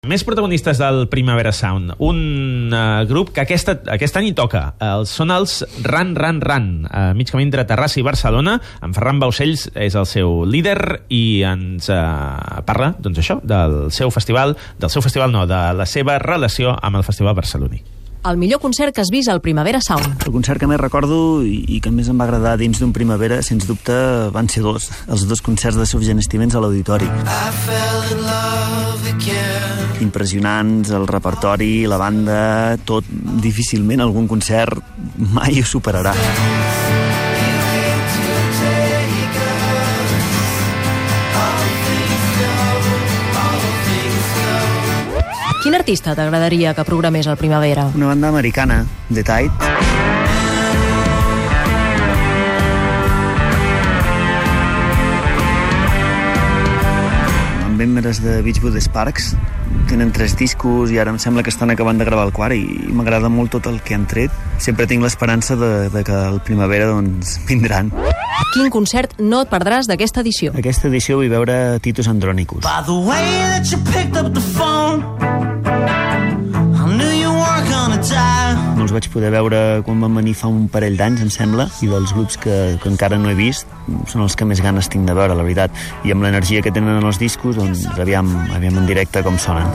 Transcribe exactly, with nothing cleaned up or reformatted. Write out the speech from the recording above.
Més protagonistes del Primavera Sound. Un uh, grup que aquest, aquest any hi toca. Uh, són els Ran Ran Ran, a uh, mig camí entre Terrassa i Barcelona. En Ferran Baucells és el seu líder i ens uh, parla, doncs això, del seu festival, del seu festival no, de la seva relació amb el Festival Barceloní. El millor concert que has vist al Primavera Sound. El concert que més recordo i, i que més em va agradar dins d'un Primavera, sens dubte, van ser dos. Els dos concerts de Subgenestiments a l'Auditori. Impressionants, el repertori, la banda, tot. Difícilment algun concert mai ho superarà. Quin artista t'agradaria que programés al Primavera? Una banda americana, The Tide. Amb membres de Beachwood Sparks. Tenen tres discos i ara em sembla que estan acabant de gravar el quart i m'agrada molt tot el que han tret. Sempre tinc l'esperança de, de que el Primavera doncs, vindran. Quin concert no et perdràs d'aquesta edició? Aquesta edició vull veure Titus Andronicus. By the way that you picked up the phone, I knew you were gonna die. No els vaig poder veure quan van venir fa un parell d'anys, em sembla, i dels grups que, que encara no he vist són els que més ganes tinc de veure, la veritat. I amb l'energia que tenen en els discos, doncs aviam, aviam en directe com sonen.